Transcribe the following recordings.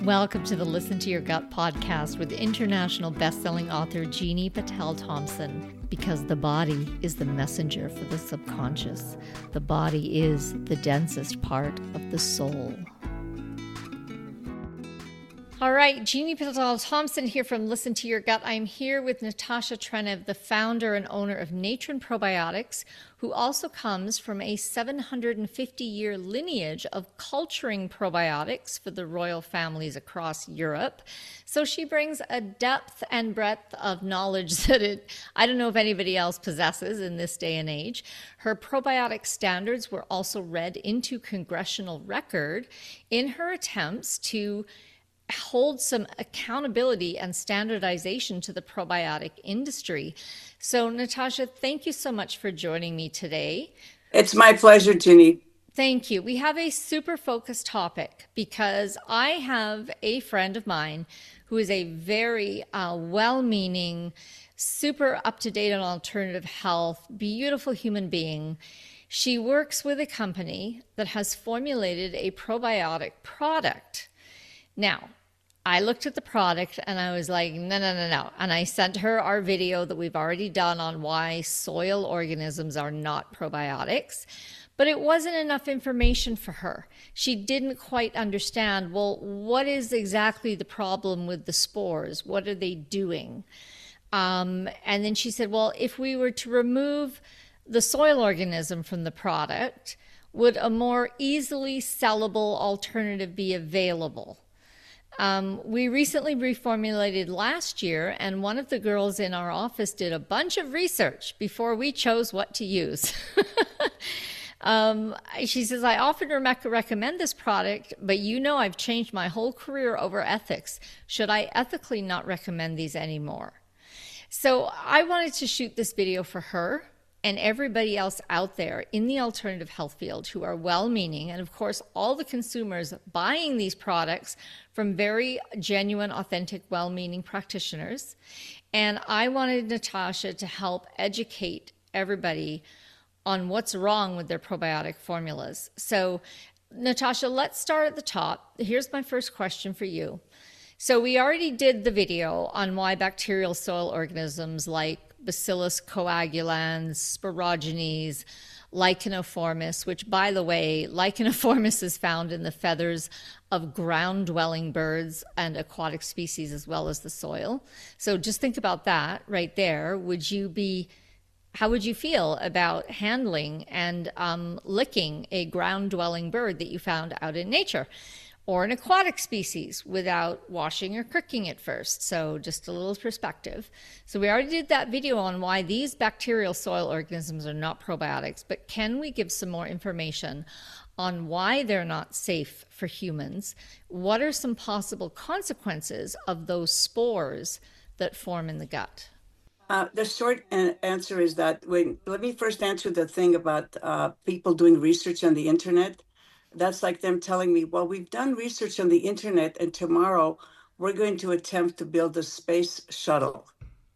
Welcome to the Listen to Your Gut podcast with international best-selling author Jeannie Patel Thompson. Because the body is the messenger for the subconscious. The body is the densest part of the soul. All right, Jeannie Patel Thompson here from Listen to Your Gut. I'm here with Natasha Trenev, the founder and owner of Natren Probiotics, who also comes from a 750-year lineage of culturing probiotics for the royal families across Europe. So she brings a depth and breadth of knowledge that I don't know if anybody else possesses in this day and age. Her probiotic standards were also read into congressional record in her attempts to hold some accountability and standardization to the probiotic industry. So, Natasha, thank you so much for joining me today. It's my pleasure, Ginny. Thank you. We have a super focused topic because I have a friend of mine who is a very well-meaning, super up-to-date on alternative health, beautiful human being. She works with a company that has formulated a probiotic product. Now, I looked at the product and I was like, no. And I sent her our video that we've already done on why soil organisms are not probiotics. But it wasn't enough information for her. She didn't quite understand, well, what is exactly the problem with the spores? What are they doing? And then she said, well, if we were to remove the soil organism from the product, would a more easily sellable alternative be available? We recently reformulated last year, and one of the girls in our office did a bunch of research before we chose what to use. She says, I often recommend this product, but I've changed my whole career over ethics. Should I ethically not recommend these anymore? So I wanted to shoot this video for her and everybody else out there in the alternative health field who are well-meaning, and of course all the consumers buying these products from very genuine, authentic, well-meaning practitioners. And I wanted Natasha to help educate everybody on what's wrong with their probiotic formulas. So Natasha, let's start at the top. Here's my first question for you. So we already did the video on why bacterial soil organisms like Bacillus coagulans, Sporogenes, Lichenoformis, which, by the way, Lichenoformis is found in the feathers of ground-dwelling birds and aquatic species as well as the soil. So just think about that right there. How would you feel about handling and licking a ground-dwelling bird that you found out in nature? Or an aquatic species without washing or cooking it first. So just a little perspective. So we already did that video on why these bacterial soil organisms are not probiotics, but can we give some more information on why they're not safe for humans? What are some possible consequences of those spores that form in the gut? The short answer is that let me first answer the thing about people doing research on the internet. That's like them telling me, well, we've done research on the internet and tomorrow we're going to attempt to build a space shuttle.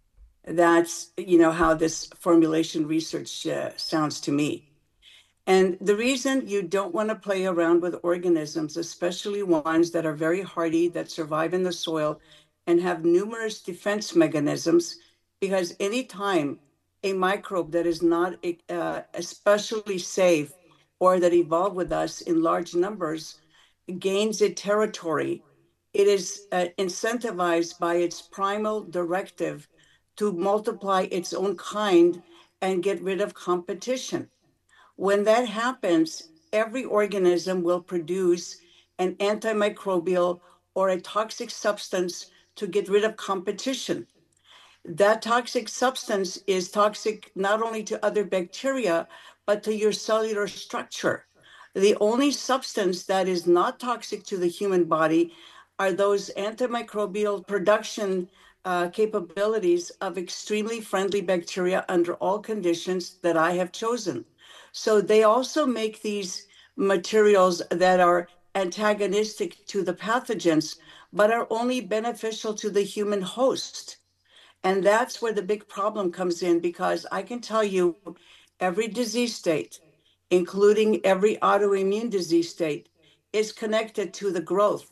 That's, how this formulation research sounds to me. And the reason you don't want to play around with organisms, especially ones that are very hardy, that survive in the soil and have numerous defense mechanisms, because anytime a microbe that is not especially safe or that evolved with us in large numbers gains a territory, it is incentivized by its primal directive to multiply its own kind and get rid of competition. When that happens, every organism will produce an antimicrobial or a toxic substance to get rid of competition. That toxic substance is toxic not only to other bacteria, but to your cellular structure. The only substance that is not toxic to the human body are those antimicrobial production capabilities of extremely friendly bacteria under all conditions that I have chosen. So they also make these materials that are antagonistic to the pathogens, but are only beneficial to the human host. And that's where the big problem comes in, because I can tell you every disease state, including every autoimmune disease state, is connected to the growth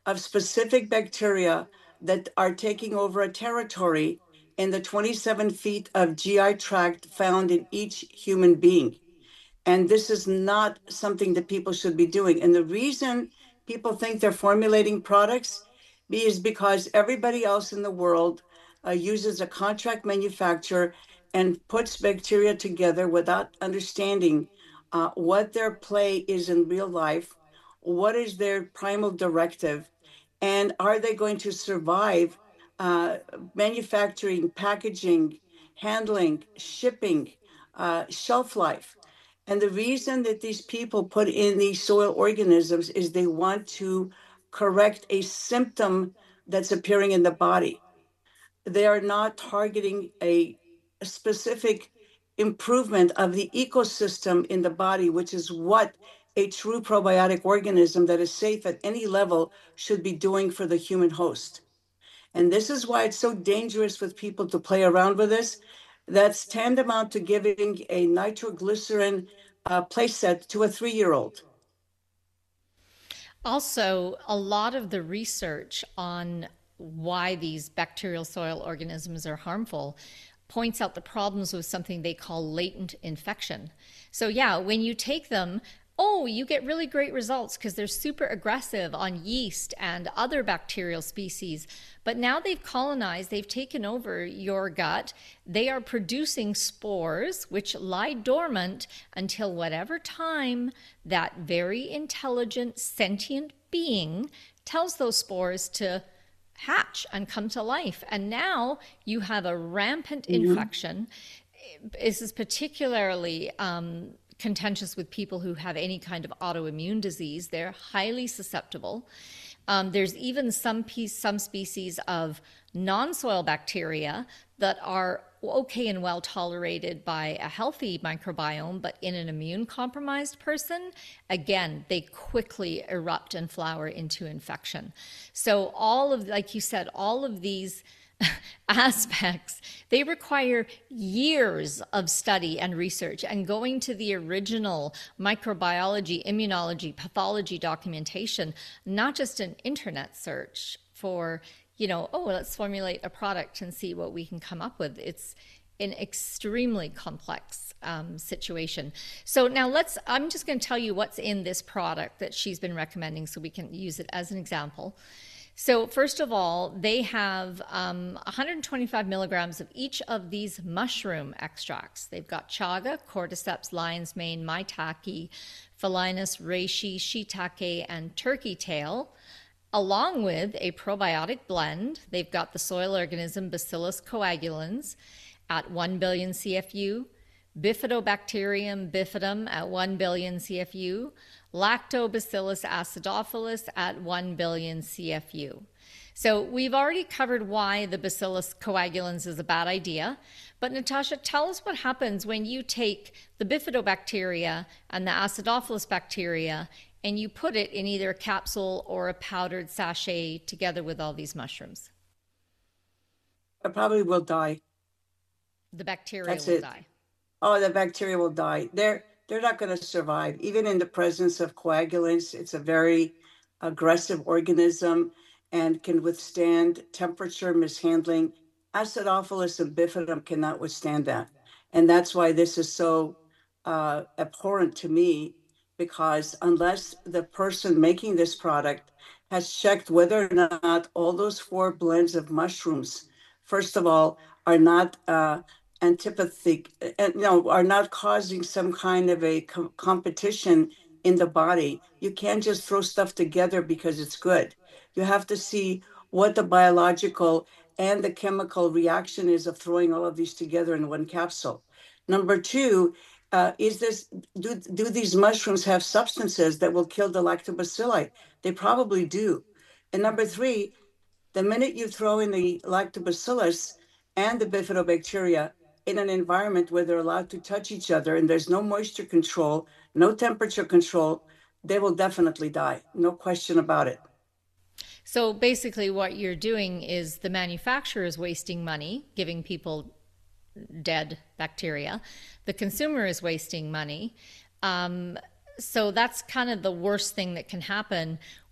of specific bacteria that are taking over a territory in the 27 feet of GI tract found in each human being. And this is not something that people should be doing. And the reason people think they're formulating products is because everybody else in the world uses a contract manufacturer and puts bacteria together without understanding what their play is in real life, what is their primal directive, and are they going to survive uh, manufacturing, packaging, handling, shipping, shelf life. And the reason that these people put in these soil organisms is they want to correct a symptom that's appearing in the body. They are not targeting a specific improvement of the ecosystem in the body, which is what a true probiotic organism that is safe at any level should be doing for the human host. And this is why it's so dangerous with people to play around with this. That's tantamount to giving a nitroglycerin play set to a 3-year-old. Also, a lot of the research on why these bacterial soil organisms are harmful points out the problems with something they call latent infection. So, yeah, when you take them, oh, you get really great results because they're super aggressive on yeast and other bacterial species. But now they've colonized, they've taken over your gut. They are producing spores, which lie dormant until whatever time that very intelligent, sentient being tells those spores to hatch and come to life. And now you have a rampant infection. This is particularly contentious with people who have any kind of autoimmune disease. They're highly susceptible. There's even some species of non-soil bacteria that are okay and well tolerated by a healthy microbiome, but in an immune compromised person, again, they quickly erupt and flower into infection. So all of, like you said, all of these aspects, they require years of study and research and going to the original microbiology, immunology, pathology documentation, not just an internet search for, oh, let's formulate a product and see what we can come up with. It's an extremely complex situation. So now I'm just going to tell you what's in this product that she's been recommending so we can use it as an example. So first of all, they have 125 milligrams of each of these mushroom extracts. They've got chaga, cordyceps, lion's mane, maitake, Phalinus, reishi, shiitake, and turkey tail, along with a probiotic blend. They've got the soil organism Bacillus coagulans at 1 billion CFU, Bifidobacterium bifidum at 1 billion CFU, Lactobacillus acidophilus at 1 billion CFU. So we've already covered why the Bacillus coagulans is a bad idea. But Natasha, tell us what happens when you take the bifidobacteria and the acidophilus bacteria and you put it in either a capsule or a powdered sachet together with all these mushrooms. It probably will die. The bacteria That's will it. die. Oh, the bacteria will die. They're not going to survive. Even in the presence of coagulants, it's a very aggressive organism and can withstand temperature mishandling. Acidophilus and bifidum cannot withstand that. And that's why this is so abhorrent to me, because unless the person making this product has checked whether or not all those 4 blends of mushrooms, first of all, are not antipathic, are not causing some kind of a competition in the body. You can't just throw stuff together because it's good. You have to see what the biological and the chemical reaction is of throwing all of these together in one capsule. Number 2, do these mushrooms have substances that will kill the lactobacilli? They probably do. And number 3, the minute you throw in the lactobacillus and the bifidobacteria in an environment where they're allowed to touch each other and there's no moisture control, no temperature control, they will definitely die. No question about it. So basically what you're doing is the manufacturer is wasting money, giving people dead bacteria. The consumer is wasting money. So that's kind of the worst thing that can happen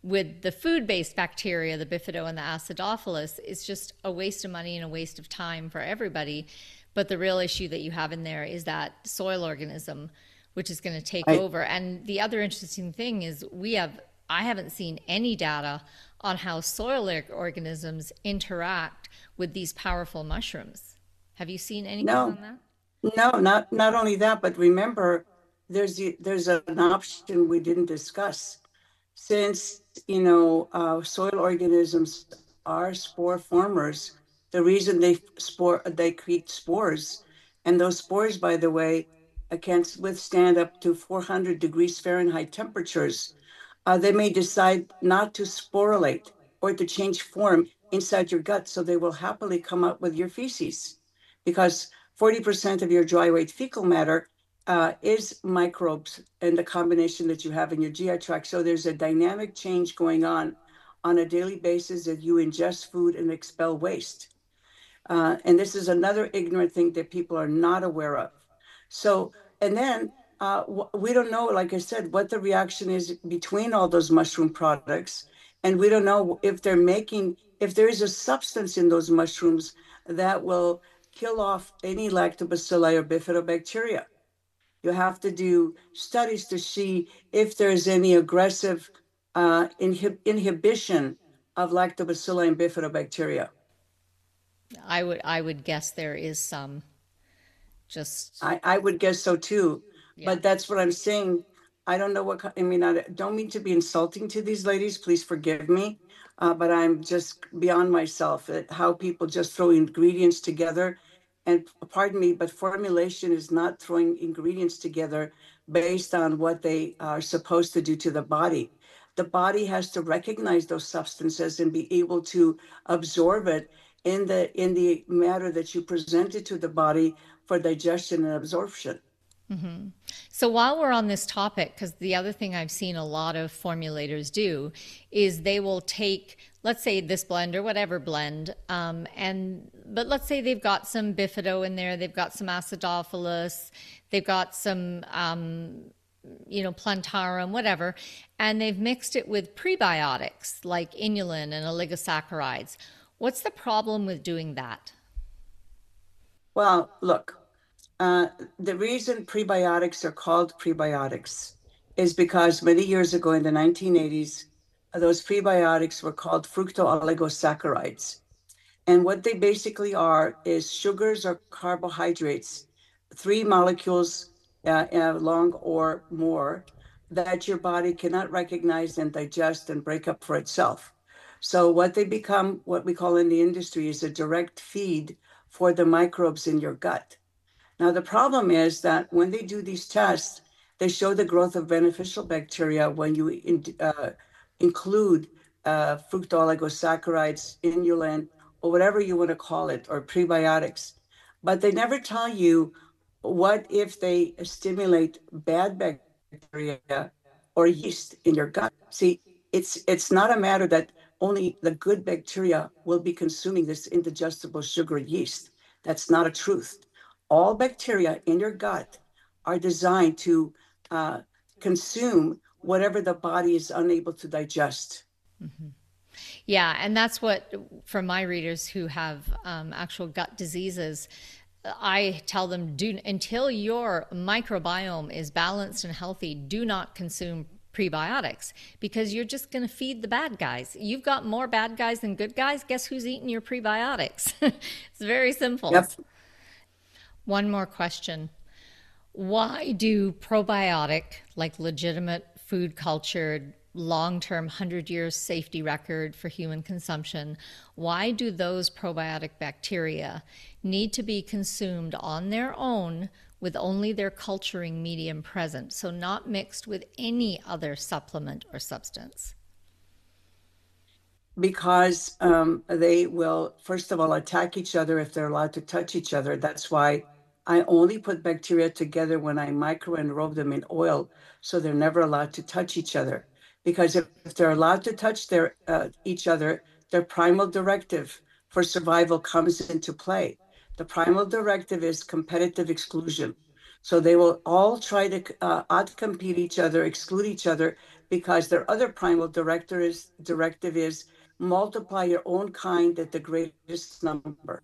with the food-based bacteria, the bifido and the acidophilus, it's just a waste of money and a waste of time for everybody. But the real issue that you have in there is that soil organism, which is going to take I over. And the other interesting thing is I haven't seen any data on how soil organisms interact with these powerful mushrooms. Have you seen anything no, on that? no, not only that, but remember, there's an option we didn't discuss. Since soil organisms are spore formers, the reason they create spores, and those spores, by the way, can withstand up to 400 degrees Fahrenheit temperatures. They may decide not to sporulate or to change form inside your gut, so they will happily come up with your feces because 40% of your dry weight fecal matter is microbes and the combination that you have in your GI tract. So there's a dynamic change going on a daily basis that you ingest food and expel waste. And this is another ignorant thing that people are not aware of. So, and then we don't know, like I said, what the reaction is between all those mushroom products. And we don't know if if there is a substance in those mushrooms that will kill off any lactobacilli or bifidobacteria. You have to do studies to see if there's any aggressive inhibition of lactobacilli and bifidobacteria. I would guess there is some. Just I would guess so too, yeah. but that's what I'm saying. I don't know I mean, I don't mean to be insulting to these ladies. Please forgive me, but I'm just beyond myself at how people just throw ingredients together. And pardon me, but formulation is not throwing ingredients together based on what they are supposed to do to the body. The body has to recognize those substances and be able to absorb it in the matter that you present it to the body for digestion and absorption. So while we're on this topic, because the other thing I've seen a lot of formulators do is they will take, let's say this blend or whatever blend, but let's say they've got some bifido in there, they've got some acidophilus, they've got some plantarum, whatever, and they've mixed it with prebiotics like inulin and oligosaccharides. What's the problem with doing that? Well, look, the reason prebiotics are called prebiotics is because many years ago in the 1980s, those prebiotics were called fructooligosaccharides. And what they basically are is sugars or carbohydrates, three molecules long or more, that your body cannot recognize and digest and break up for itself. So what they become, what we call in the industry, is a direct feed for the microbes in your gut. Now, the problem is that when they do these tests, they show the growth of beneficial bacteria when you include fructooligosaccharides, inulin, or whatever you want to call it, or prebiotics. But they never tell you what if they stimulate bad bacteria or yeast in your gut. See, it's not a matter that only the good bacteria will be consuming this indigestible sugar yeast. That's not a truth. All bacteria in your gut are designed to consume whatever the body is unable to digest. Yeah, and that's what, for my readers who have actual gut diseases, I tell them do until your microbiome is balanced and healthy, do not consume prebiotics because you're just going to feed the bad guys. You've got more bad guys than good guys. Guess who's eating your prebiotics? It's very simple. Yep. One more question. Why do probiotic, like legitimate food cultured, long term 100 years safety record for human consumption, why do those probiotic bacteria need to be consumed on their own with only their culturing medium present, so not mixed with any other supplement or substance? Because they will, first of all, attack each other if they're allowed to touch each other. That's why I only put bacteria together when I micro enrobe them in oil, so they're never allowed to touch each other. Because if they're allowed to touch each other, their primal directive for survival comes into play. The primal directive is competitive exclusion. So they will all try to outcompete each other, exclude each other, because their other primal directive is multiply your own kind at the greatest number.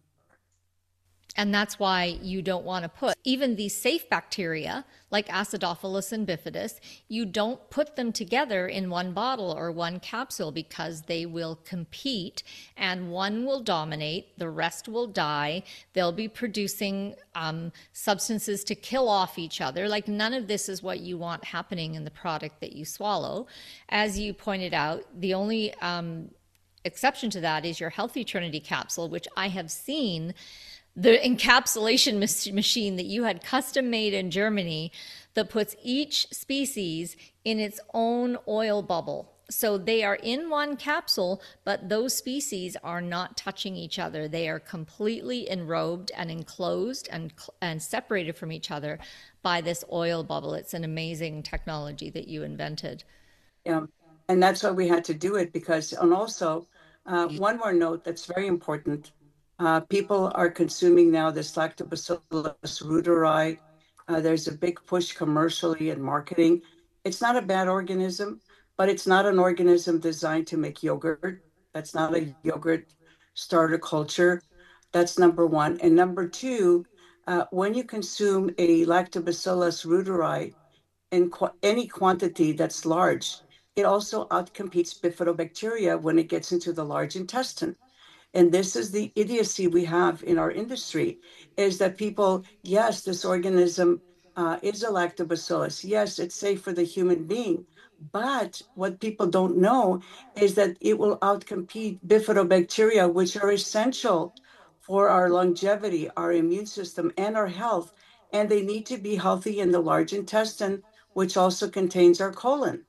And that's why you don't want to put even these safe bacteria like Acidophilus and bifidus, you don't put them together in one bottle or one capsule because they will compete and one will dominate, the rest will die. They'll be producing substances to kill off each other. Like none of this is what you want happening in the product that you swallow. As you pointed out, the only exception to that is your Healthy Trinity capsule, which I have seen the encapsulation machine that you had custom made in Germany that puts each species in its own oil bubble. So they are in one capsule, but those species are not touching each other. They are completely enrobed and enclosed and separated from each other by this oil bubble. It's an amazing technology that you invented. Yeah, and that's why we had to do it because, and also, one more note that's very important. People are consuming now this Lactobacillus reuteri. There's a big push commercially and marketing. It's not a bad organism, but it's not an organism designed to make yogurt. That's not a yogurt starter culture. That's number one. And number two, when you consume a Lactobacillus reuteri, in any quantity that's large, it also outcompetes bifidobacteria when it gets into the large intestine. And this is the idiocy we have in our industry, is that people, yes, this organism is a lactobacillus. Yes, it's safe for the human being. But what people don't know is that it will outcompete bifidobacteria, which are essential for our longevity, our immune system, and our health. And they need to be healthy in the large intestine, which also contains our colon.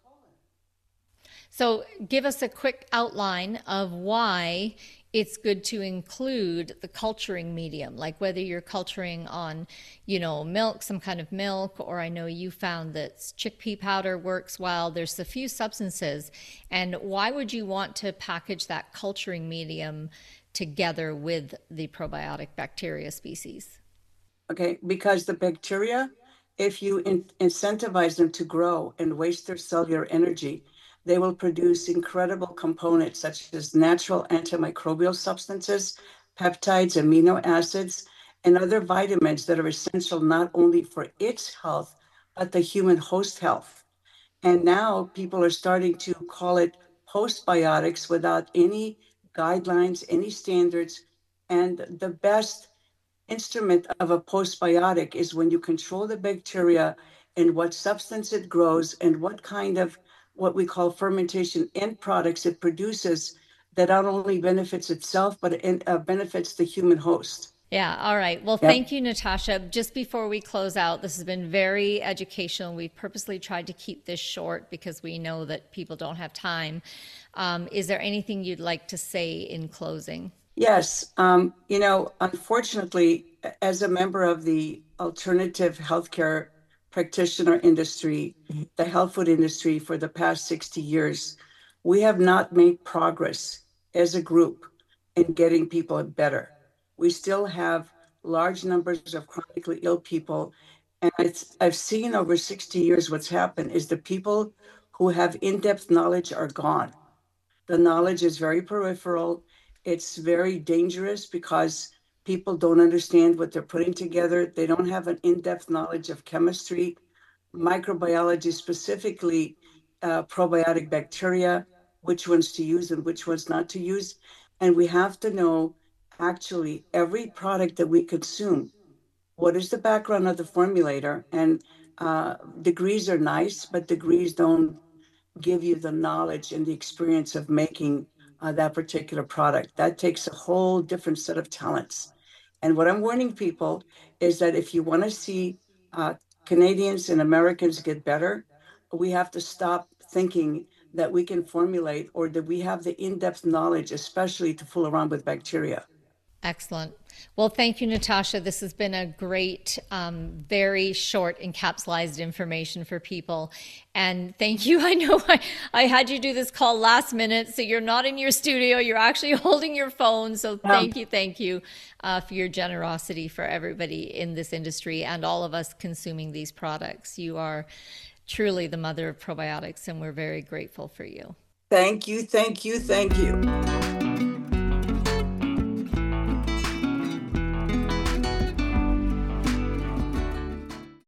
So, give us a quick outline of why it's good to include the culturing medium, like whether you're culturing on, milk, some kind of milk, or I know you found that chickpea powder works well. There's a few substances. And why would you want to package that culturing medium together with the probiotic bacteria species? Okay, because the bacteria, if you incentivize them to grow and waste their cellular energy, they will produce incredible components such as natural antimicrobial substances, peptides, amino acids, and other vitamins that are essential not only for its health, but the human host health. And now people are starting to call it postbiotics without any guidelines, any standards. And the best instrument of a postbiotic is when you control the bacteria and what substance it grows and what kind of what we call fermentation end products it produces that not only benefits itself but benefits the human host. Yeah, all right. Well, Yep. thank you, Natasha. Just before we close out, this has been very educational. We've purposely tried to keep this short because we know that people don't have time. Is there anything you'd like to say in closing? Yes. Unfortunately, as a member of the alternative healthcare practitioner industry, the health food industry for the past 60 years, we have not made progress as a group in getting people better. We still have large numbers of chronically ill people. And I've seen over 60 years what's happened is the people who have in-depth knowledge are gone. The knowledge is very peripheral. It's very dangerous because people don't understand what they're putting together. They don't have an in-depth knowledge of chemistry, microbiology, specifically probiotic bacteria, which ones to use and which ones not to use. And we have to know actually every product that we consume. What is the background of the formulator? And degrees are nice, but degrees don't give you the knowledge and the experience of making that particular product. That takes a whole different set of talents. And what I'm warning people is that if you want to see Canadians and Americans get better, we have to stop thinking that we can formulate or that we have the in depth knowledge, especially to fool around with bacteria. Excellent. Well, thank you, Natasha. This has been a great, very short, encapsulated information for people. And thank you. I know I had you do this call last minute, so you're not in your studio. You're actually holding your phone. So thank you for your generosity for everybody in this industry and all of us consuming these products. You are truly the mother of probiotics, and we're very grateful for you. Thank you, thank you, thank you.